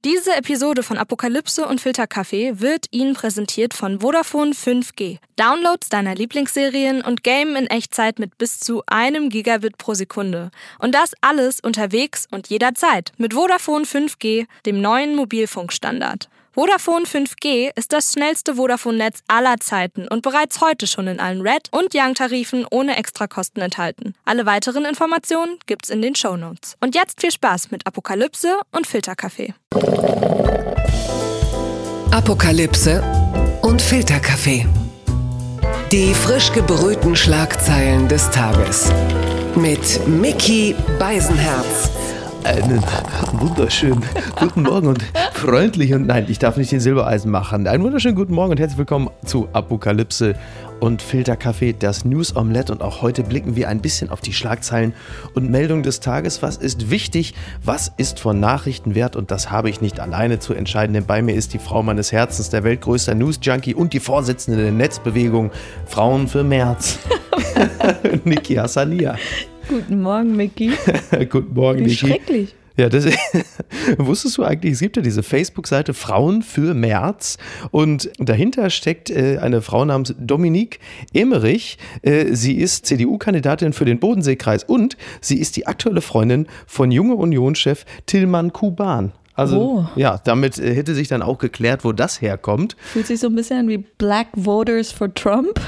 Diese Episode von Apokalypse und Filterkaffee wird Ihnen präsentiert von Vodafone 5G. Downloads deiner Lieblingsserien und Gamen in Echtzeit mit bis zu 1 Gigabit pro Sekunde. Und das alles unterwegs und jederzeit mit Vodafone 5G, dem neuen Mobilfunkstandard. Vodafone 5G ist das schnellste Vodafone-Netz aller Zeiten und bereits heute schon in allen Red- und Young-Tarifen ohne Extrakosten enthalten. Alle weiteren Informationen gibt's in den Shownotes. Und jetzt viel Spaß mit Apokalypse und Filterkaffee. Apokalypse und Filterkaffee. Die frisch gebrühten Schlagzeilen des Tages. Mit Micky Beisenherz. Einen wunderschönen guten Morgen und freundlich und nein, ich darf nicht den Silbereisen machen. Einen wunderschönen guten Morgen und herzlich willkommen zu Apokalypse und Filterkaffee, das News Omelette. Und auch heute blicken wir ein bisschen auf die Schlagzeilen und Meldungen des Tages. Was ist wichtig? Was ist von Nachrichten wert? Und das habe ich nicht alleine zu entscheiden, denn bei mir ist die Frau meines Herzens, der weltgrößte News-Junkie und die Vorsitzende der Netzbewegung Frauen für März, Niki Hassania. Guten Morgen, Micky. Guten Morgen, Niki. Wie schrecklich. Ja, wusstest du eigentlich, es gibt ja diese Facebook-Seite Frauen für März und dahinter steckt eine Frau namens Dominique Emmerich. Sie ist CDU-Kandidatin für den Bodenseekreis und sie ist die aktuelle Freundin von Junge Union-Chef Tilman Kuban. Also ja, damit hätte sich dann auch geklärt, wo das herkommt. Fühlt sich so ein bisschen an wie Black Voters for Trump.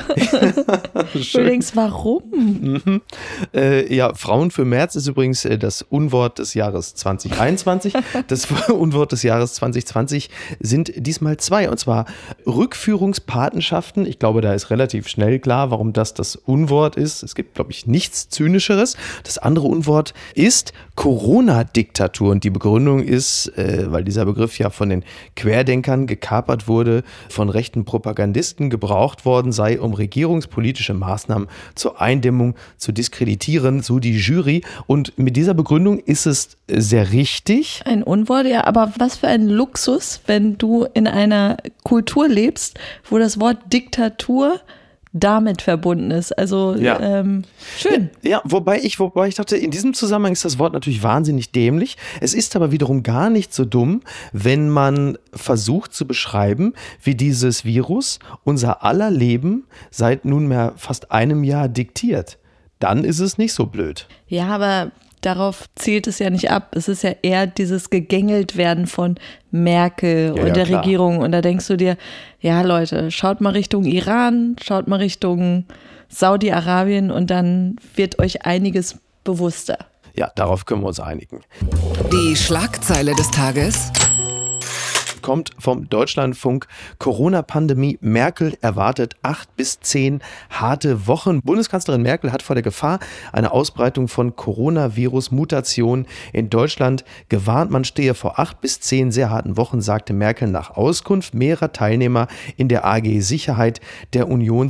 Du denkst, warum? Mhm. Ja, Frauen für März ist übrigens das Unwort des Jahres 2021. Das Unwort des Jahres 2020 sind diesmal 2, und zwar Rückführungspatenschaften. Ich glaube, da ist relativ schnell klar, warum das Unwort ist. Es gibt, glaube ich, nichts Zynischeres. Das andere Unwort ist Corona-Diktatur und die Begründung ist, weil dieser Begriff ja von den Querdenkern gekapert wurde, von rechten Propagandisten gebraucht worden sei, um regierungspolitische Maßnahmen zur Eindämmung zu diskreditieren, so die Jury. Und mit dieser Begründung ist es sehr richtig. Ein Unwort, ja, aber was für ein Luxus, wenn du in einer Kultur lebst, wo das Wort Diktatur damit verbunden ist. Also ja. Schön. Ja, wobei ich dachte, in diesem Zusammenhang ist das Wort natürlich wahnsinnig dämlich. Es ist aber wiederum gar nicht so dumm, wenn man versucht zu beschreiben, wie dieses Virus unser aller Leben seit nunmehr fast einem Jahr diktiert. Dann ist es nicht so blöd. Ja, aber darauf zielt es ja nicht ab. Es ist ja eher dieses Gegängeltwerden von Merkel und der klar. Regierung. Und da denkst du dir, ja Leute, schaut mal Richtung Iran, schaut mal Richtung Saudi-Arabien und dann wird euch einiges bewusster. Ja, darauf können wir uns einigen. Die Schlagzeile des Tages Kommt vom Deutschlandfunk. Corona-Pandemie. Merkel erwartet 8 bis 10 harte Wochen. Bundeskanzlerin Merkel hat vor der Gefahr einer Ausbreitung von Coronavirus-Mutationen in Deutschland gewarnt. Man stehe vor 8 bis 10 sehr harten Wochen, sagte Merkel nach Auskunft mehrerer Teilnehmer in der AG Sicherheit der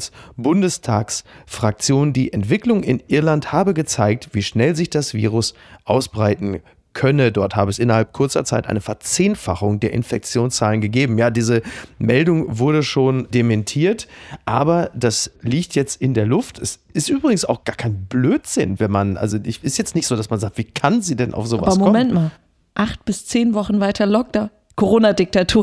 Unions-Bundestagsfraktion. Die Entwicklung in Irland habe gezeigt, wie schnell sich das Virus ausbreiten könne. Dort habe es innerhalb kurzer Zeit eine Verzehnfachung der Infektionszahlen gegeben. Ja, diese Meldung wurde schon dementiert, aber das liegt jetzt in der Luft. Es ist übrigens auch gar kein Blödsinn, wenn man, also ist jetzt nicht so, dass man sagt, wie kann sie denn auf sowas kommen? Aber Moment mal, 8 bis 10 Wochen weiter Lockdown. Corona-Diktatur.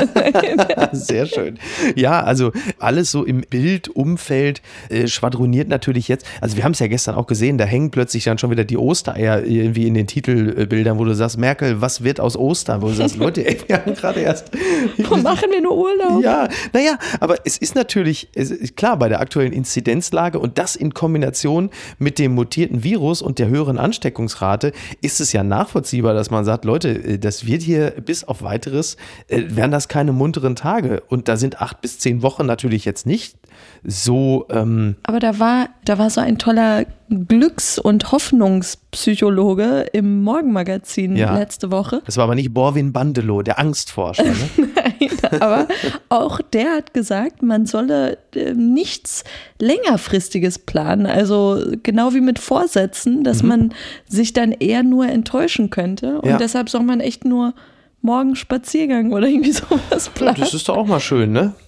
Sehr schön. Ja, also alles so im Bildumfeld schwadroniert natürlich jetzt. Also wir haben es ja gestern auch gesehen, da hängen plötzlich dann schon wieder die Ostereier irgendwie in den Titelbildern, wo du sagst, Merkel, was wird aus Ostern? Wo du sagst, Leute, ey, wir haben gerade erst... Wo machen wir nur Urlaub? Ja, naja, aber es ist natürlich, klar, bei der aktuellen Inzidenzlage und das in Kombination mit dem mutierten Virus und der höheren Ansteckungsrate ist es ja nachvollziehbar, dass man sagt, Leute, das wird hier bis auf weiteres, wären das keine munteren Tage. Und da sind 8 bis 10 Wochen natürlich jetzt nicht so. Aber da war so ein toller Glücks- und Hoffnungspsychologe im Morgenmagazin letzte Woche. Das war aber nicht Borwin Bandelow, der Angstforscher. Ne? Nein, aber auch der hat gesagt, man solle nichts längerfristiges planen. Also genau wie mit Vorsätzen, dass man sich dann eher nur enttäuschen könnte. Und deshalb soll man echt nur morgen Spaziergang oder irgendwie sowas planen. Das ist doch auch mal schön, ne?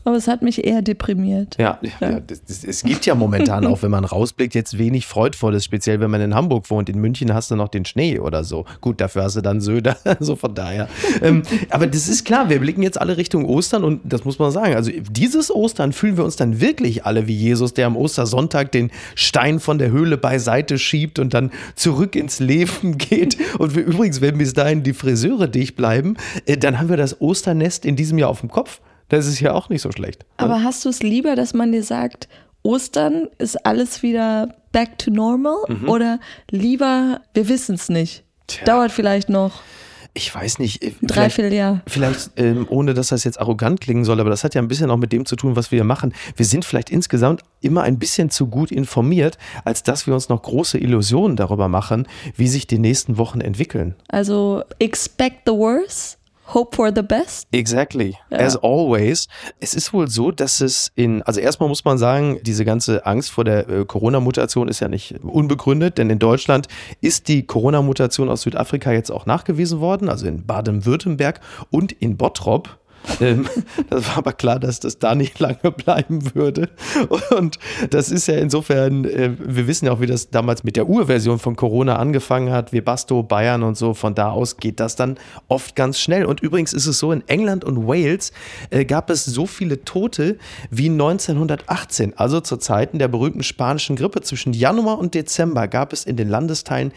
Aber es hat mich eher deprimiert. Ja. Es gibt ja momentan auch, wenn man rausblickt, jetzt wenig Freudvolles, speziell wenn man in Hamburg wohnt. In München hast du noch den Schnee oder so. Gut, dafür hast du dann Söder, so von daher. Aber das ist klar, wir blicken jetzt alle Richtung Ostern und das muss man sagen. Also dieses Ostern fühlen wir uns dann wirklich alle wie Jesus, der am Ostersonntag den Stein von der Höhle beiseite schiebt und dann zurück ins Leben geht. Und übrigens, wenn bis dahin die Friseure dicht bleiben, dann haben wir das Osternest in diesem Jahr auf dem Kopf. Das ist ja auch nicht so schlecht. Aber hast du es lieber, dass man dir sagt, Ostern ist alles wieder back to normal oder lieber, wir wissen es nicht, dauert vielleicht noch ich weiß nicht. Dreiviertel Jahr. Vielleicht, ohne dass das jetzt arrogant klingen soll, aber das hat ja ein bisschen auch mit dem zu tun, was wir hier machen. Wir sind vielleicht insgesamt immer ein bisschen zu gut informiert, als dass wir uns noch große Illusionen darüber machen, wie sich die nächsten Wochen entwickeln. Also expect the worst. Hope for the best? Exactly. Ja. As always. Es ist wohl so, dass also erstmal muss man sagen, diese ganze Angst vor der Corona-Mutation ist ja nicht unbegründet, denn in Deutschland ist die Corona-Mutation aus Südafrika jetzt auch nachgewiesen worden, also in Baden-Württemberg und in Bottrop. Das war aber klar, dass das da nicht lange bleiben würde. Und das ist ja insofern, wir wissen ja auch, wie das damals mit der Urversion von Corona angefangen hat, Webasto, Bayern und so. Von da aus geht das dann oft ganz schnell. Und übrigens ist es so, in England und Wales gab es so viele Tote wie 1918. Also zu Zeiten der berühmten spanischen Grippe. Zwischen Januar und Dezember gab es in den Landesteilen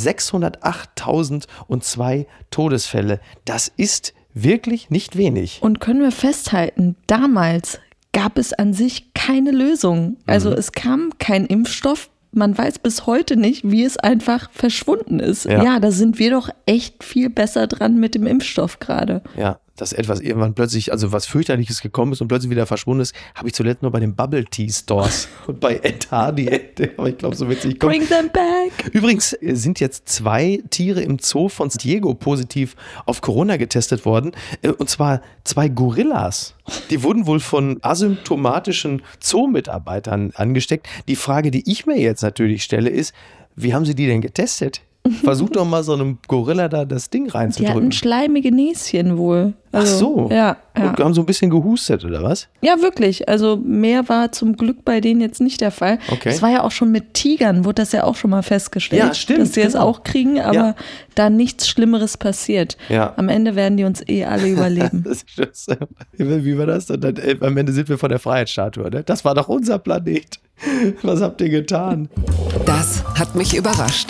608.002 Todesfälle. Das ist wirklich nicht wenig. Und können wir festhalten, damals gab es an sich keine Lösung. Also es kam kein Impfstoff. Man weiß bis heute nicht, wie es einfach verschwunden ist. Ja, da sind wir doch echt viel besser dran mit dem Impfstoff gerade. Ja. Dass etwas irgendwann plötzlich, also was fürchterliches gekommen ist und plötzlich wieder verschwunden ist, habe ich zuletzt nur bei den Bubble Tea Stores und bei Ed Hardy. Aber ich glaube, so wird es nicht kommen. Bring them back. Übrigens sind jetzt 2 Tiere im Zoo von San Diego positiv auf Corona getestet worden. Und zwar 2 Gorillas. Die wurden wohl von asymptomatischen Zoo-Mitarbeitern angesteckt. Die Frage, die ich mir jetzt natürlich stelle, ist, wie haben sie die denn getestet? Versuch doch mal so einem Gorilla da das Ding reinzudrücken. Die hatten schleimige Näschen wohl. Also, ach so. Ja. Und haben so ein bisschen gehustet, oder was? Ja, wirklich. Also mehr war zum Glück bei denen jetzt nicht der Fall. Okay. Das war ja auch schon mit Tigern, wurde das ja auch schon mal festgestellt. Ja, stimmt. Dass sie es auch kriegen, aber da nichts Schlimmeres passiert. Ja. Am Ende werden die uns alle überleben. Wie war das? Und dann, am Ende sind wir von der Freiheitsstatue, ne? Das war doch unser Planet. Was habt ihr getan? Das hat mich überrascht.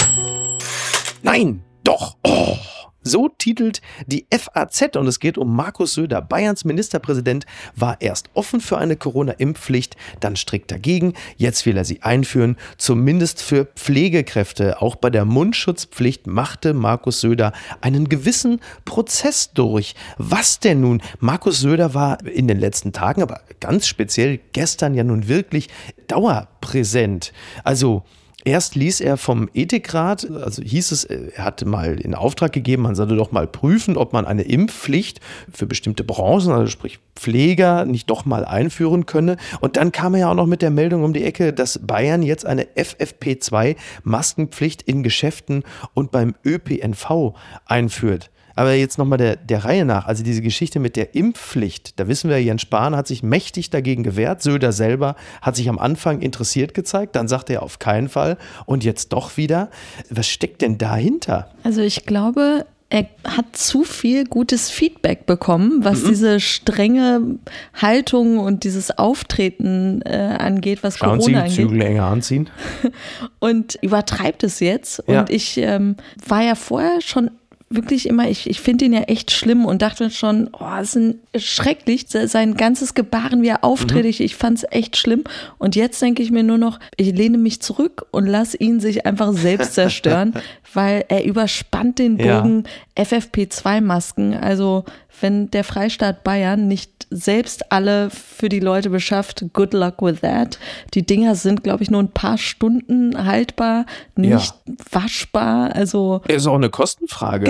Nein, doch. Oh. So titelt die FAZ und es geht um Markus Söder. Bayerns Ministerpräsident war erst offen für eine Corona-Impfpflicht, dann strikt dagegen. Jetzt will er sie einführen, zumindest für Pflegekräfte. Auch bei der Mundschutzpflicht machte Markus Söder einen gewissen Prozess durch. Was denn nun? Markus Söder war in den letzten Tagen, aber ganz speziell gestern ja nun wirklich dauerpräsent. Also erst ließ er vom Ethikrat, also hieß es, er hatte mal in Auftrag gegeben, man sollte doch mal prüfen, ob man eine Impfpflicht für bestimmte Branchen, also sprich Pfleger, nicht doch mal einführen könne. Und dann kam er ja auch noch mit der Meldung um die Ecke, dass Bayern jetzt eine FFP2-Maskenpflicht in Geschäften und beim ÖPNV einführt. Aber jetzt nochmal der Reihe nach, also diese Geschichte mit der Impfpflicht, da wissen wir, Jens Spahn hat sich mächtig dagegen gewehrt, Söder selber hat sich am Anfang interessiert gezeigt, dann sagte er auf keinen Fall und jetzt doch wieder. Was steckt denn dahinter? Also ich glaube, er hat zu viel gutes Feedback bekommen, was diese strenge Haltung und dieses Auftreten angeht, was Corona angeht. Zügel enger anziehen. Und übertreibt es jetzt. Ja. Und ich war ja vorher schon wirklich immer, ich finde ihn ja echt schlimm und dachte schon, es ist schrecklich, sein ganzes Gebaren, wie er auftritt, ich fand es echt schlimm. Und jetzt denke ich mir nur noch, ich lehne mich zurück und lasse ihn sich einfach selbst zerstören, weil er überspannt den Bogen FFP2-Masken. Also wenn der Freistaat Bayern nicht selbst alle für die Leute beschafft, good luck with that. Die Dinger sind, glaube ich, nur ein paar Stunden haltbar, nicht waschbar. Also ist auch eine Kostenfrage. Genau.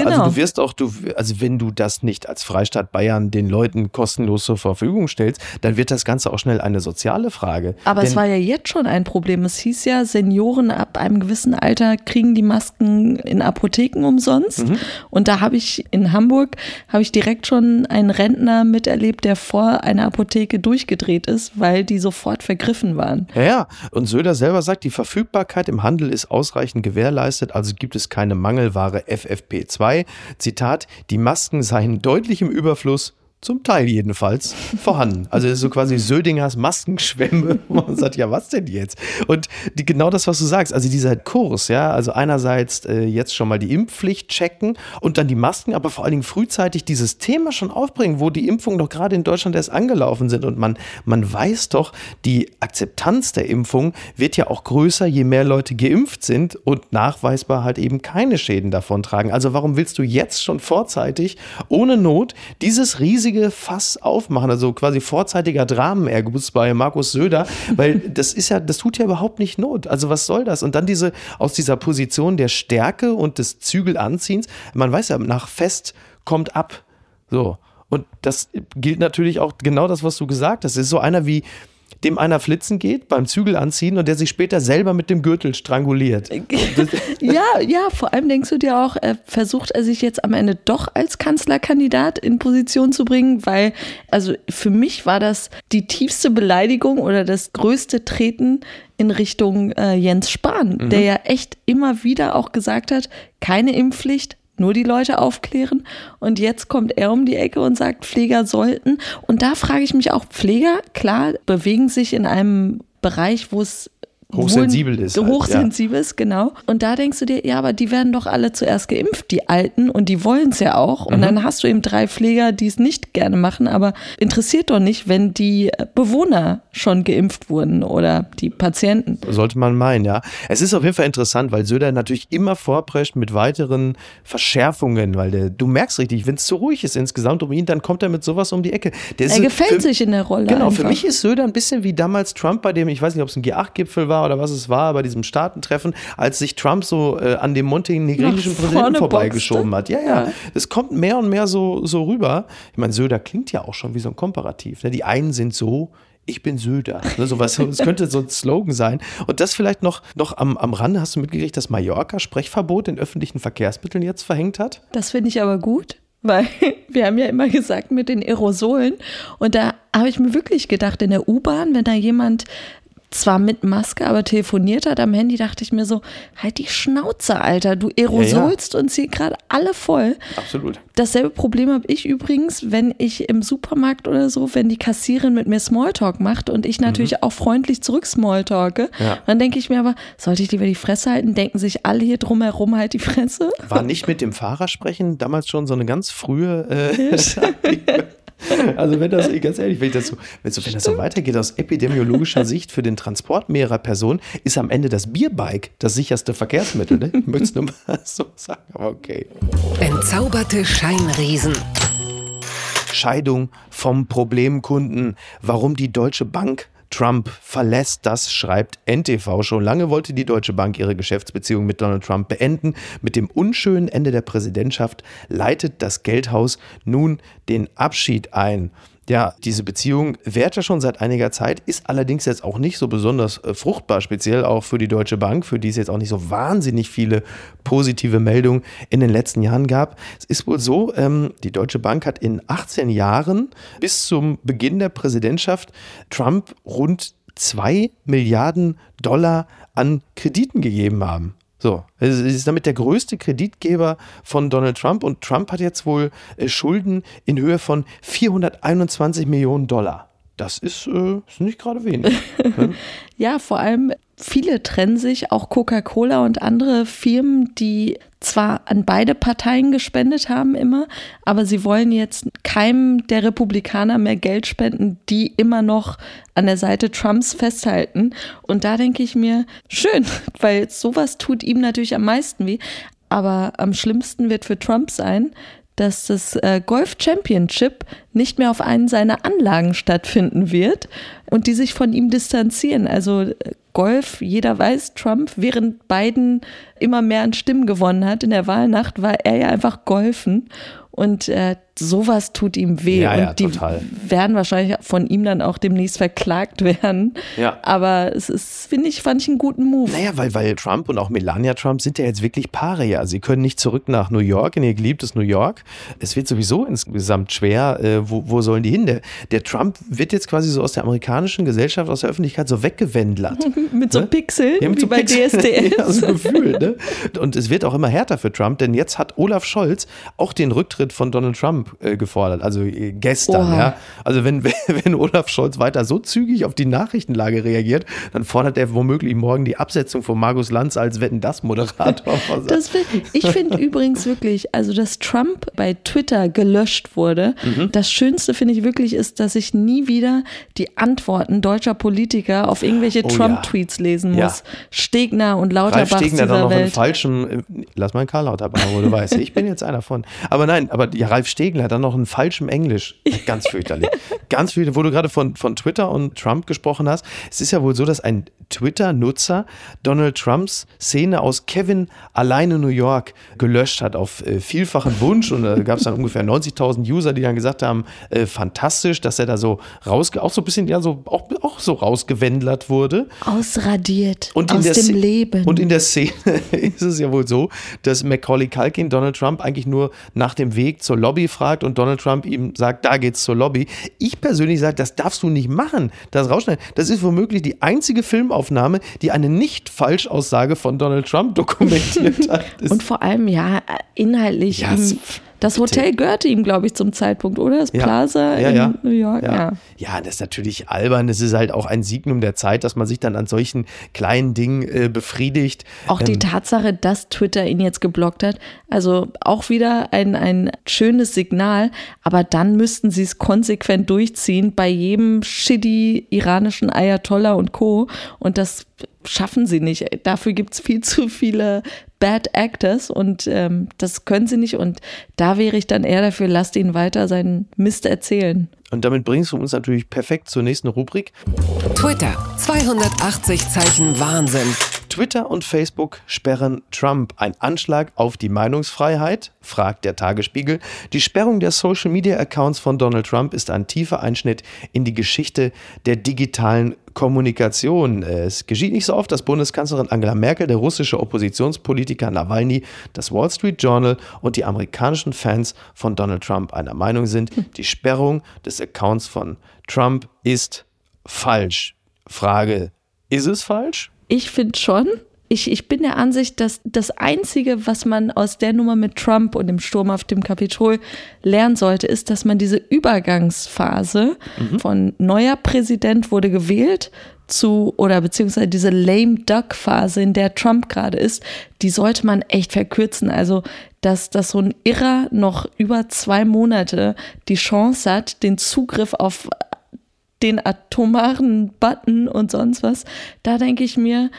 Genau. Also du wirst auch, also wenn du das nicht als Freistaat Bayern den Leuten kostenlos zur Verfügung stellst, dann wird das Ganze auch schnell eine soziale Frage. Aber es war ja jetzt schon ein Problem. Es hieß ja, Senioren ab einem gewissen Alter kriegen die Masken in Apotheken umsonst. Und da habe ich in Hamburg direkt schon einen Rentner miterlebt, der vor einer Apotheke durchgedreht ist, weil die sofort vergriffen waren. Ja. Und Söder selber sagt, die Verfügbarkeit im Handel ist ausreichend gewährleistet, also gibt es keine Mangelware FFP2. Zitat, die Masken seien deutlich im Überfluss, zum Teil jedenfalls, vorhanden. Also das ist so quasi Södingers Maskenschwemme. Man sagt, ja, was denn jetzt? Und genau das, was du sagst, also dieser Kurs, ja, also einerseits jetzt schon mal die Impfpflicht checken und dann die Masken, aber vor allen Dingen frühzeitig dieses Thema schon aufbringen, wo die Impfungen doch gerade in Deutschland erst angelaufen sind. Und man weiß doch, die Akzeptanz der Impfung wird ja auch größer, je mehr Leute geimpft sind und nachweisbar halt eben keine Schäden davon tragen. Also warum willst du jetzt schon vorzeitig, ohne Not, dieses riesige Fass aufmachen, also quasi vorzeitiger Dramenerguss bei Markus Söder, weil das tut ja überhaupt nicht Not. Also was soll das? Und dann aus dieser Position der Stärke und des Zügelanziehens, man weiß ja, nach Fest kommt ab. So. Und das gilt natürlich auch genau das, was du gesagt hast. Es ist so einer wie dem einer flitzen geht beim Zügel anziehen und der sich später selber mit dem Gürtel stranguliert. Ja, vor allem denkst du dir auch, versucht er sich jetzt am Ende doch als Kanzlerkandidat in Position zu bringen, weil, also für mich war das die tiefste Beleidigung oder das größte Treten in Richtung Jens Spahn, der ja echt immer wieder auch gesagt hat, keine Impfpflicht, nur die Leute aufklären. Und jetzt kommt er um die Ecke und sagt, Pfleger sollten. Und da frage ich mich auch, Pfleger, klar, bewegen sich in einem Bereich, wo es hochsensibel ist. Hochsensibel ist, genau. Und da denkst du dir, ja, aber die werden doch alle zuerst geimpft, die Alten, und die wollen es ja auch. Und dann hast du eben 3 Pfleger, die es nicht gerne machen, aber interessiert doch nicht, wenn die Bewohner schon geimpft wurden oder die Patienten. Sollte man meinen, ja. Es ist auf jeden Fall interessant, weil Söder natürlich immer vorprescht mit weiteren Verschärfungen, weil du merkst richtig, wenn es zu ruhig ist insgesamt um ihn, dann kommt er mit sowas um die Ecke. Er gefällt sich in der Rolle. Genau, einfach. Für mich ist Söder ein bisschen wie damals Trump bei dem, ich weiß nicht, ob es ein G8-Gipfel war oder was es war, bei diesem Staatentreffen, als sich Trump so an dem montenegrinischen Präsidenten vorbeigeschoben hat. Ja. Das kommt mehr und mehr so rüber. Ich meine, Söder klingt ja auch schon wie so ein Komparativ. Ne? Die einen sind so, ich bin Söder. Ne? Sowas, das könnte so ein Slogan sein. Und das vielleicht noch am Rande, hast du mitgekriegt, dass Mallorca Sprechverbot in öffentlichen Verkehrsmitteln jetzt verhängt hat? Das finde ich aber gut. Weil wir haben ja immer gesagt mit den Aerosolen, und da habe ich mir wirklich gedacht, in der U-Bahn, wenn da jemand zwar mit Maske, aber telefoniert hat am Handy, dachte ich mir so, halt die Schnauze, Alter, du aerosolst uns hier gerade alle voll. Absolut. Dasselbe Problem habe ich übrigens, wenn ich im Supermarkt oder so, wenn die Kassiererin mit mir Smalltalk macht und ich natürlich auch freundlich zurück Smalltalke, dann denke ich mir aber, sollte ich lieber die Fresse halten? Denken sich alle hier drumherum halt die Fresse? War nicht mit dem Fahrer sprechen damals schon so eine ganz frühe Also wenn das, ganz ehrlich, wenn das so weitergeht aus epidemiologischer Sicht für den Transport mehrerer Personen, ist am Ende das Bierbike das sicherste Verkehrsmittel. Ne? Ich möchte es nur mal so sagen, aber okay. Entzauberte Scheinriesen. Scheidung vom Problemkunden. Warum die Deutsche Bank Trump verlässt, das schreibt NTV. Schon lange wollte die Deutsche Bank ihre Geschäftsbeziehung mit Donald Trump beenden. Mit dem unschönen Ende der Präsidentschaft leitet das Geldhaus nun den Abschied ein. Ja, diese Beziehung währt ja schon seit einiger Zeit, ist allerdings jetzt auch nicht so besonders fruchtbar, speziell auch für die Deutsche Bank, für die es jetzt auch nicht so wahnsinnig viele positive Meldungen in den letzten Jahren gab. Es ist wohl so, die Deutsche Bank hat in 18 Jahren bis zum Beginn der Präsidentschaft Trump rund 2 Milliarden Dollar an Krediten gegeben haben. So, es ist damit der größte Kreditgeber von Donald Trump, und Trump hat jetzt wohl Schulden in Höhe von 421 Millionen Dollar. Das ist nicht gerade wenig. Ja, vor allem viele trennen sich, auch Coca-Cola und andere Firmen, die zwar an beide Parteien gespendet haben immer, aber sie wollen jetzt keinem der Republikaner mehr Geld spenden, die immer noch an der Seite Trumps festhalten. Und da denke ich mir, schön, weil sowas tut ihm natürlich am meisten weh. Aber am schlimmsten wird für Trump sein, dass das Golf Championship nicht mehr auf einen seiner Anlagen stattfinden wird und die sich von ihm distanzieren. Also Golf. Jeder weiß, Trump, während Biden immer mehr an Stimmen gewonnen hat in der Wahlnacht, war er ja einfach golfen. Und sowas tut ihm weh. Ja, und die total. werden wahrscheinlich von ihm dann auch demnächst verklagt werden. Ja. Aber es ist, fand ich einen guten Move. Naja, weil Trump und auch Melania Trump sind ja jetzt wirklich Paare. Ja. Sie können nicht zurück nach New York, in ihr geliebtes New York. Es wird sowieso insgesamt schwer. Wo sollen die hin? Der Trump wird jetzt quasi so aus der amerikanischen Gesellschaft, aus der Öffentlichkeit so weggewendelt. Mit so Pixeln, Ja, mit wie so bei DSDS. Ja, so Gefühl, ne? Und es wird auch immer härter für Trump, denn jetzt hat Olaf Scholz auch den Rücktritt von Donald Trump gefordert, also gestern. Oha. Ja? Also wenn Olaf Scholz weiter so zügig auf die Nachrichtenlage reagiert, dann fordert er womöglich morgen die Absetzung von Markus Lanz als Wetten-das-Moderator. Ich finde übrigens wirklich, also dass Trump bei Twitter gelöscht wurde, das Schönste finde ich wirklich ist, dass ich nie wieder die Antworten deutscher Politiker auf irgendwelche Trump-Tweets lesen muss. Ja. Stegner und Lauterbach Ralf Stegner dieser dann noch in Welt. falschem, lass mal Karl Lauterbach, wo du weißt, ich bin jetzt einer von. Aber nein, Ralf Stegner dann noch in falschem Englisch. Ganz fürchterlich. Ganz fürchterlich, wo du gerade von Twitter und Trump gesprochen hast. Es ist ja wohl so, dass ein Twitter-Nutzer Donald Trumps Szene aus Kevin alleine New York gelöscht hat auf vielfachen Wunsch. Und da gab es dann ungefähr 90.000 User, die dann gesagt haben, fantastisch, dass er da so auch so ein bisschen, ja, so auch so rausgewendelt wurde. Ausradiert Und aus dem Leben. Und in der Szene ist es ja wohl so, dass Macaulay Culkin Donald Trump eigentlich nur nach dem Weg zur Lobby fragt und Donald Trump ihm sagt, da geht's zur Lobby. Ich persönlich sage, das darfst du nicht machen, das rausschneiden. Das ist womöglich die einzige Filmaufnahme, die eine Nicht-Falschaussage von Donald Trump dokumentiert hat. Und vor allem, ja, inhaltlich, Ja, das Hotel gehörte ihm, glaube ich, zum Zeitpunkt, oder? Das Plaza in New York, ja. Ja, das ist natürlich albern. Es ist halt auch ein Signum der Zeit, dass man sich dann an solchen kleinen Dingen befriedigt. Auch die Tatsache, dass Twitter ihn jetzt geblockt hat, also auch wieder ein schönes Signal, aber dann müssten sie es konsequent durchziehen bei jedem shitty iranischen Ayatollah und Co. Und das schaffen sie nicht. Dafür gibt es viel zu viele Bad Actors und das können sie nicht. Und da wäre ich dann eher dafür, lasst ihn weiter seinen Mist erzählen. Und damit bringst du uns natürlich perfekt zur nächsten Rubrik. Twitter, 280 Zeichen Wahnsinn. Twitter und Facebook sperren Trump. Ein Anschlag auf die Meinungsfreiheit, fragt der Tagesspiegel. Die Sperrung der Social-Media-Accounts von Donald Trump ist ein tiefer Einschnitt in die Geschichte der digitalen Kommunikation. Es geschieht nicht so oft, dass Bundeskanzlerin Angela Merkel, der russische Oppositionspolitiker Nawalny, das Wall Street Journal und die amerikanischen Fans von Donald Trump einer Meinung sind. Die Sperrung des Accounts von Trump ist falsch. Frage, ist es falsch? Ich finde schon. Ich bin der Ansicht, dass das Einzige, was man aus der Nummer mit Trump und dem Sturm auf dem Kapitol lernen sollte, ist, dass man diese Übergangsphase von neuer Präsident wurde gewählt beziehungsweise diese lame duck Phase, in der Trump gerade ist, die sollte man echt verkürzen. Also, dass so ein Irrer noch über 2 Monate die Chance hat, den Zugriff auf den atomaren Button und sonst was, da denke ich mir,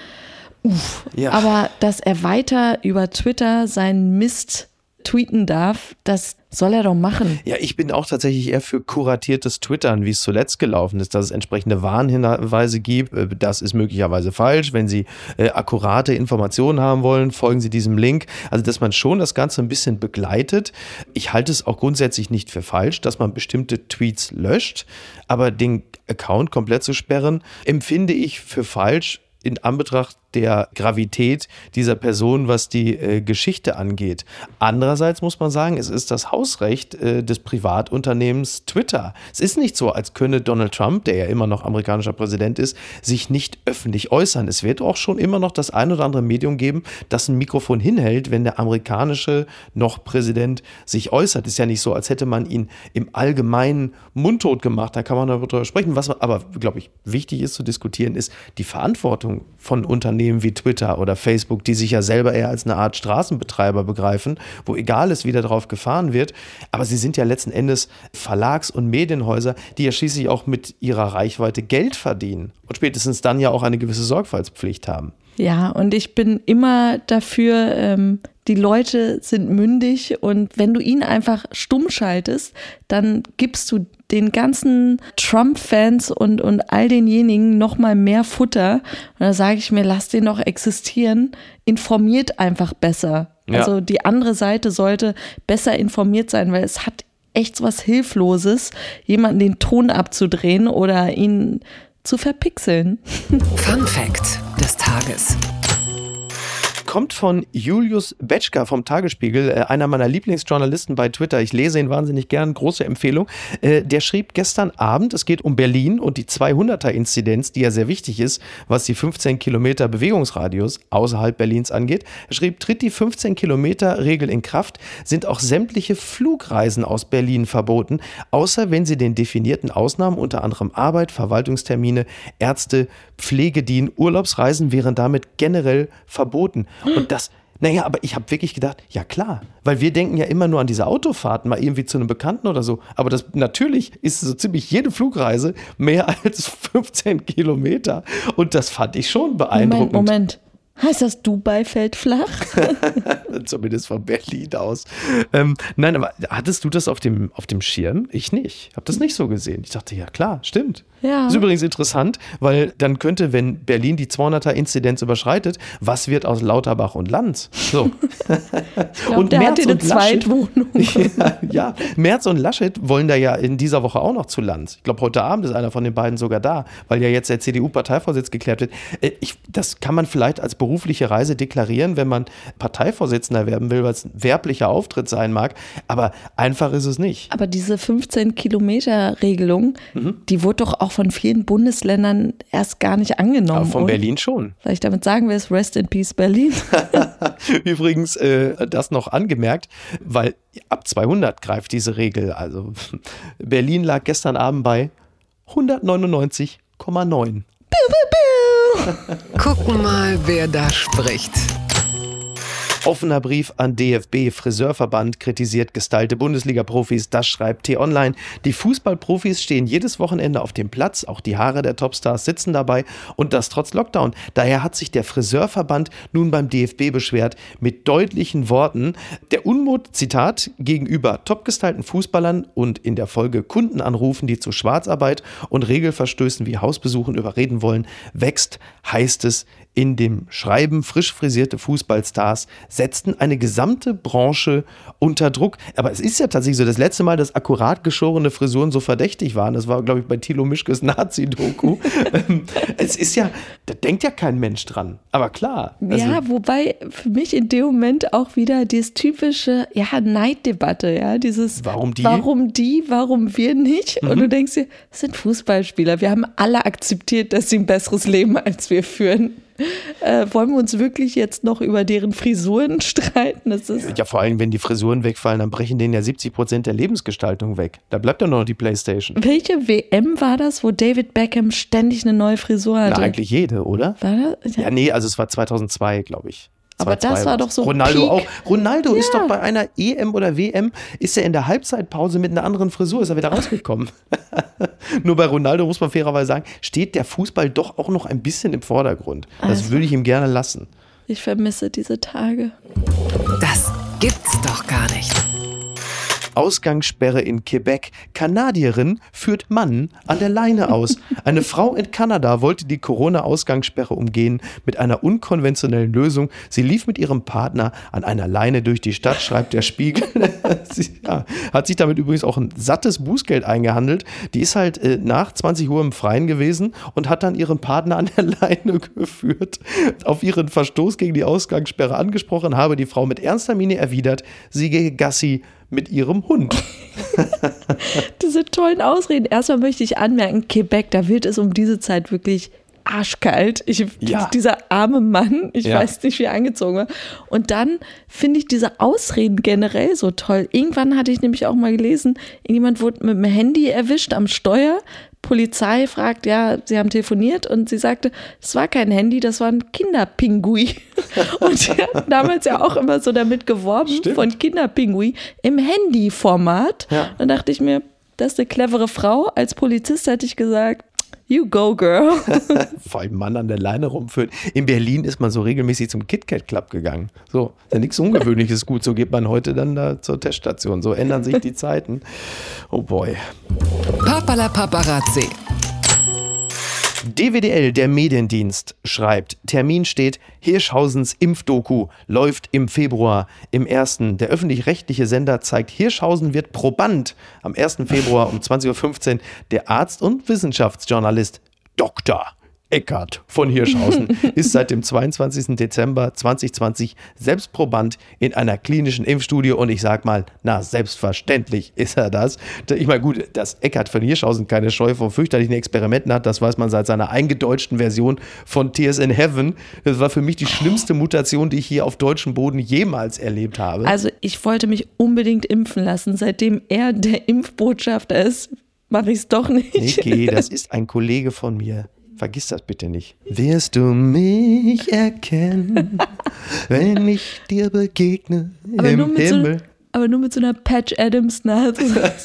Ja. aber dass er weiter über Twitter seinen Mist tweeten darf, das soll er doch machen. Ja, ich bin auch tatsächlich eher für kuratiertes Twittern, wie es zuletzt gelaufen ist, dass es entsprechende Warnhinweise gibt. Das ist möglicherweise falsch. Wenn Sie akkurate Informationen haben wollen, folgen Sie diesem Link. Also, dass man schon das Ganze ein bisschen begleitet. Ich halte es auch grundsätzlich nicht für falsch, dass man bestimmte Tweets löscht, aber den Account komplett zu sperren, empfinde ich für falsch in Anbetracht der Gravität dieser Person, was die Geschichte angeht. Andererseits muss man sagen, es ist das Hausrecht des Privatunternehmens Twitter. Es ist nicht so, als könne Donald Trump, der ja immer noch amerikanischer Präsident ist, sich nicht öffentlich äußern. Es wird auch schon immer noch das ein oder andere Medium geben, das ein Mikrofon hinhält, wenn der amerikanische noch Präsident sich äußert. Es ist ja nicht so, als hätte man ihn im Allgemeinen mundtot gemacht. Da kann man darüber sprechen. Was aber, glaube ich, wichtig ist zu diskutieren, ist die Verantwortung von Unternehmen wie Twitter oder Facebook, die sich ja selber eher als eine Art Straßenbetreiber begreifen, wo egal ist, wie da drauf gefahren wird. Aber sie sind ja letzten Endes Verlags- und Medienhäuser, die ja schließlich auch mit ihrer Reichweite Geld verdienen und spätestens dann ja auch eine gewisse Sorgfaltspflicht haben. Ja, und ich bin immer dafür, die Leute sind mündig und wenn du ihn einfach stumm schaltest, dann gibst du den ganzen Trump-Fans und all denjenigen noch mal mehr Futter. Und da sage ich mir, lasst den doch existieren. Informiert einfach besser. Ja. Also die andere Seite sollte besser informiert sein, weil es hat echt so was Hilfloses, jemanden den Ton abzudrehen oder ihn zu verpixeln. Fun Fact des Tages. Kommt von Julius Betschka vom Tagesspiegel, einer meiner Lieblingsjournalisten bei Twitter. Ich lese ihn wahnsinnig gern, große Empfehlung. Der schrieb gestern Abend, es geht um Berlin und die 200er-Inzidenz, die ja sehr wichtig ist, was die 15 Kilometer Bewegungsradius außerhalb Berlins angeht. Er schrieb, tritt die 15-Kilometer-Regel in Kraft, sind auch sämtliche Flugreisen aus Berlin verboten, außer wenn sie den definierten Ausnahmen, unter anderem Arbeit, Verwaltungstermine, Ärzte, Pflegedienst, Urlaubsreisen wären damit generell verboten. Und das, aber ich habe wirklich gedacht, ja klar, weil wir denken ja immer nur an diese Autofahrten, mal irgendwie zu einem Bekannten oder so, aber das natürlich ist so ziemlich jede Flugreise mehr als 15 Kilometer und das fand ich schon beeindruckend. Moment. Heißt das, Dubai fällt flach? Zumindest von Berlin aus. Nein, aber hattest du das auf dem Schirm? Ich nicht. Habe das nicht so gesehen. Ich dachte, ja klar, stimmt. Ja. Das ist übrigens interessant, weil dann könnte, wenn Berlin die 200er-Inzidenz überschreitet, was wird aus Lauterbach und Lanz? So. Ich glaube, der hat eine Zweitwohnung. Ja, Merz und Laschet wollen da ja in dieser Woche auch noch zu Lanz. Ich glaube, heute Abend ist einer von den beiden sogar da, weil ja jetzt der CDU-Parteivorsitz geklärt wird. Das kann man vielleicht als berufliche Reise deklarieren, wenn man Parteivorsitzender werden will, weil es ein werblicher Auftritt sein mag. Aber einfach ist es nicht. Aber diese 15-Kilometer-Regelung, die wurde doch auch von vielen Bundesländern erst gar nicht angenommen. Aber von Berlin schon. Soll ich damit sagen, wer ist Rest in Peace Berlin? Übrigens, das noch angemerkt, weil ab 200 greift diese Regel. Also Berlin lag gestern Abend bei 199,9. Gucken mal, wer da spricht. Offener Brief an DFB. Friseurverband kritisiert gestylte Bundesliga-Profis. Das schreibt T-Online. Die Fußballprofis stehen jedes Wochenende auf dem Platz. Auch die Haare der Topstars sitzen dabei. Und das trotz Lockdown. Daher hat sich der Friseurverband nun beim DFB beschwert mit deutlichen Worten. Der Unmut, Zitat, gegenüber topgestylten Fußballern und in der Folge Kunden anrufen, die zu Schwarzarbeit und Regelverstößen wie Hausbesuchen überreden wollen, wächst, heißt es in dem Schreiben. Frisch frisierte Fußballstars setzten eine gesamte Branche unter Druck. Aber es ist ja tatsächlich so, das letzte Mal, dass akkurat geschorene Frisuren so verdächtig waren, das war, glaube ich, bei Thilo Mischkes Nazi-Doku. Es ist ja, da denkt ja kein Mensch dran. Aber klar. Also ja, wobei für mich in dem Moment auch wieder dieses typische, Neiddebatte, dieses warum die, warum wir nicht? Und du denkst dir, das sind Fußballspieler. Wir haben alle akzeptiert, dass sie ein besseres Leben als wir führen. Wollen wir uns wirklich jetzt noch über deren Frisuren streiten? Ja, vor allem, wenn die Frisuren wegfallen, dann brechen denen ja 70% der Lebensgestaltung weg. Da bleibt ja nur noch die Playstation. Welche WM war das, wo David Beckham ständig eine neue Frisur hatte? Na, eigentlich jede, oder? War das? Ja, nee, also es war 2002, glaube ich. Aber das war doch so Ronaldo Peak. Auch. Ronaldo ist doch bei einer EM oder WM, ist er in der Halbzeitpause mit einer anderen Frisur, ist er wieder rausgekommen. Nur bei Ronaldo muss man fairerweise sagen, steht der Fußball doch auch noch ein bisschen im Vordergrund. Das würde ich ihm gerne lassen. Ich vermisse diese Tage. Das gibt's doch gar nicht. Ausgangssperre in Quebec. Kanadierin führt Mann an der Leine aus. Eine Frau in Kanada wollte die Corona-Ausgangssperre umgehen mit einer unkonventionellen Lösung. Sie lief mit ihrem Partner an einer Leine durch die Stadt, schreibt der Spiegel. Sie hat sich damit übrigens auch ein sattes Bußgeld eingehandelt. Die ist halt nach 20 Uhr im Freien gewesen und hat dann ihren Partner an der Leine geführt. Auf ihren Verstoß gegen die Ausgangssperre angesprochen, habe die Frau mit ernster Miene erwidert, sie gehe Gassi mit ihrem Hund. Diese tollen Ausreden. Erstmal möchte ich anmerken, Quebec, da wird es um diese Zeit wirklich arschkalt. Dieser arme Mann, ich weiß nicht, wie er angezogen war. Und dann finde ich diese Ausreden generell so toll. Irgendwann hatte ich nämlich auch mal gelesen, irgendjemand wurde mit dem Handy erwischt am Steuer. Polizei fragt, sie haben telefoniert und sie sagte, es war kein Handy, das war ein Kinderpingui. Und sie hat damals ja auch immer so damit geworben, Stimmt. von Kinderpingui im Handyformat. Ja. Dann dachte ich mir, das ist eine clevere Frau. Als Polizist hätte ich gesagt, You go, girl. Vor allem Mann an der Leine rumführt. In Berlin ist man so regelmäßig zum KitKat Club gegangen. So, ist ja nichts Ungewöhnliches. Gut, so geht man heute dann da zur Teststation. So ändern sich die Zeiten. Oh boy. Papala Paparazzi. DWDL, der Mediendienst, schreibt, Termin steht, Hirschhausens Impfdoku läuft im Februar. Im ersten, der öffentlich-rechtliche Sender zeigt, Hirschhausen wird Proband. Am 1. Februar um 20.15 Uhr der Arzt und Wissenschaftsjournalist Dr. Eckart von Hirschhausen ist seit dem 22. Dezember 2020 selbst Proband in einer klinischen Impfstudie und ich sag mal, na selbstverständlich ist er das. Ich meine gut, dass Eckart von Hirschhausen keine Scheu vor fürchterlichen Experimenten hat, das weiß man seit seiner eingedeutschten Version von Tears in Heaven. Das war für mich die schlimmste Mutation, die ich hier auf deutschem Boden jemals erlebt habe. Also ich wollte mich unbedingt impfen lassen, seitdem er der Impfbotschafter ist, mache ich es doch nicht. Niki, das ist ein Kollege von mir. Vergiss das bitte nicht. Wirst du mich erkennen, wenn ich dir begegne im Himmel? Aber nur mit so einer Patch Adams Nase.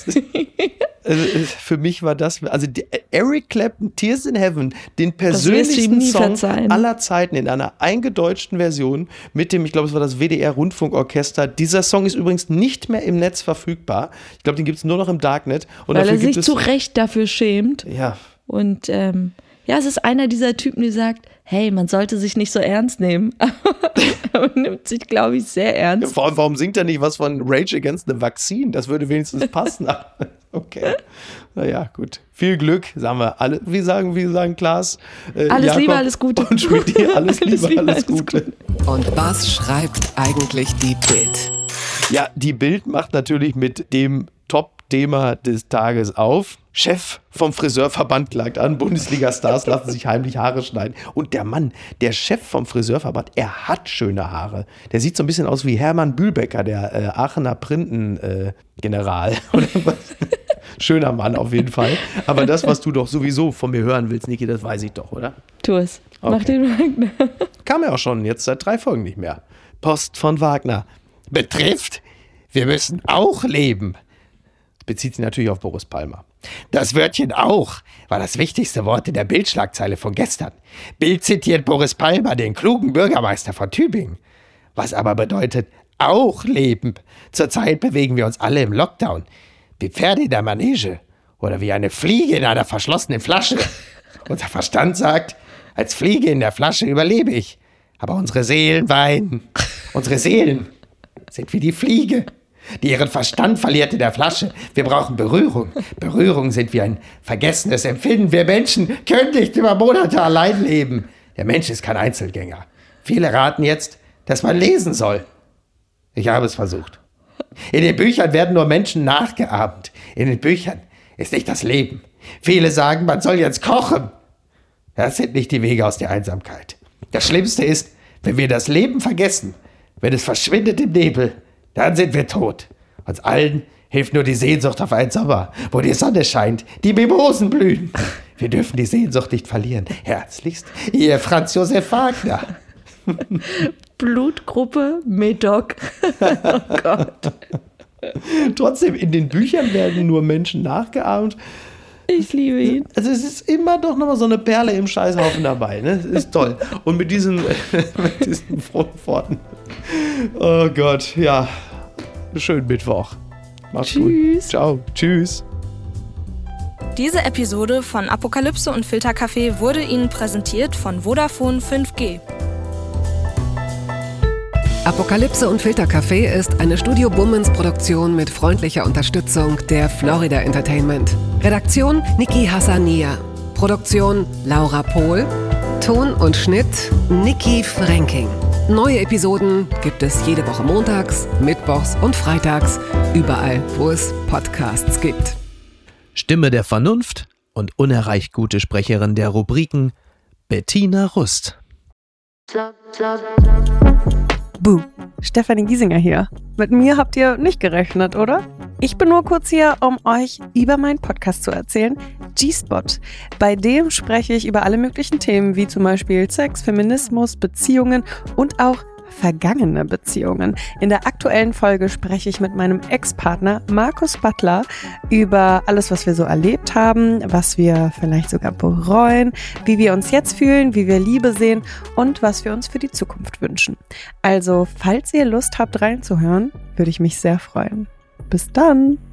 Für mich war das, also Eric Clapton, Tears in Heaven, den persönlichsten Song aller Zeiten in einer eingedeutschten Version mit dem, ich glaube, es war das WDR-Rundfunkorchester. Dieser Song ist übrigens nicht mehr im Netz verfügbar. Ich glaube, den gibt es nur noch im Darknet. Und weil er sich zu Recht dafür schämt. Ja. Und ja, es ist einer dieser Typen, die sagt, hey, man sollte sich nicht so ernst nehmen. Aber nimmt sich, glaube ich, sehr ernst. Vor allem, warum singt er nicht was von Rage Against the Vaccine? Das würde wenigstens passen. Okay. Naja, gut. Viel Glück, sagen wir alle. Wie sagen Klaas? Alles Jakob Liebe, alles Gute. Und Schmidt, alles Liebe, alles Gute. Und was schreibt eigentlich die Bild? Ja, die Bild macht natürlich mit dem Top-Thema des Tages auf. Chef vom Friseurverband klagt an, Bundesliga-Stars lassen sich heimlich Haare schneiden. Und der Mann, der Chef vom Friseurverband, er hat schöne Haare. Der sieht so ein bisschen aus wie Hermann Bühlbecker, der Aachener Printen-General. Schöner Mann auf jeden Fall. Aber das, was du doch sowieso von mir hören willst, Niki, das weiß ich doch, oder? Tu es. Okay. Mach den Wagner. Kam ja auch schon jetzt seit 3 Folgen nicht mehr. Post von Wagner. Betrifft, wir müssen auch leben. Bezieht sich natürlich auf Boris Palmer. Das Wörtchen auch war das wichtigste Wort in der Bildschlagzeile von gestern. Bild zitiert Boris Palmer, den klugen Bürgermeister von Tübingen. Was aber bedeutet auch leben. Zurzeit bewegen wir uns alle im Lockdown. Wie Pferde in der Manege oder wie eine Fliege in einer verschlossenen Flasche. Unser Verstand sagt, als Fliege in der Flasche überlebe ich. Aber unsere Seelen weinen. Unsere Seelen sind wie die Fliege, die ihren Verstand verliert in der Flasche. Wir brauchen Berührung. Berührung sind wie ein vergessenes Empfinden. Wir Menschen können nicht über Monate allein leben. Der Mensch ist kein Einzelgänger. Viele raten jetzt, dass man lesen soll. Ich habe es versucht. In den Büchern werden nur Menschen nachgeahmt. In den Büchern ist nicht das Leben. Viele sagen, man soll jetzt kochen. Das sind nicht die Wege aus der Einsamkeit. Das Schlimmste ist, wenn wir das Leben vergessen, wenn es verschwindet im Nebel, dann sind wir tot. Uns allen hilft nur die Sehnsucht auf einen Sommer, wo die Sonne scheint, die Mimosen blühen. Wir dürfen die Sehnsucht nicht verlieren. Herzlichst, Ihr Franz Josef Wagner. Blutgruppe Medoc. Oh Gott. Trotzdem, in den Büchern werden nur Menschen nachgeahmt. Ich liebe ihn. Also es ist immer doch nochmal so eine Perle im Scheißhaufen dabei. Ne? Das ist toll. Und mit diesen frohen Worten. Oh Gott, ja. Schönen Mittwoch. Mach's Tschüss. Gut. Ciao. Tschüss. Diese Episode von Apokalypse und Filterkaffee wurde Ihnen präsentiert von Vodafone 5G. Apokalypse und Filterkaffee ist eine Studio Bummens Produktion mit freundlicher Unterstützung der Florida Entertainment. Redaktion Niki Hassania. Produktion Laura Pohl. Ton und Schnitt Niki Fränking. Neue Episoden gibt es jede Woche montags, mittwochs und freitags, überall, wo es Podcasts gibt. Stimme der Vernunft und unerreicht gute Sprecherin der Rubriken Bettina Rust. Buh, Stefanie Giesinger hier. Mit mir habt ihr nicht gerechnet, oder? Ich bin nur kurz hier, um euch über meinen Podcast zu erzählen, G-Spot. Bei dem spreche ich über alle möglichen Themen, wie zum Beispiel Sex, Feminismus, Beziehungen und auch vergangene Beziehungen. In der aktuellen Folge spreche ich mit meinem Ex-Partner Markus Butler über alles, was wir so erlebt haben, was wir vielleicht sogar bereuen, wie wir uns jetzt fühlen, wie wir Liebe sehen und was wir uns für die Zukunft wünschen. Also, falls ihr Lust habt reinzuhören, würde ich mich sehr freuen. Bis dann!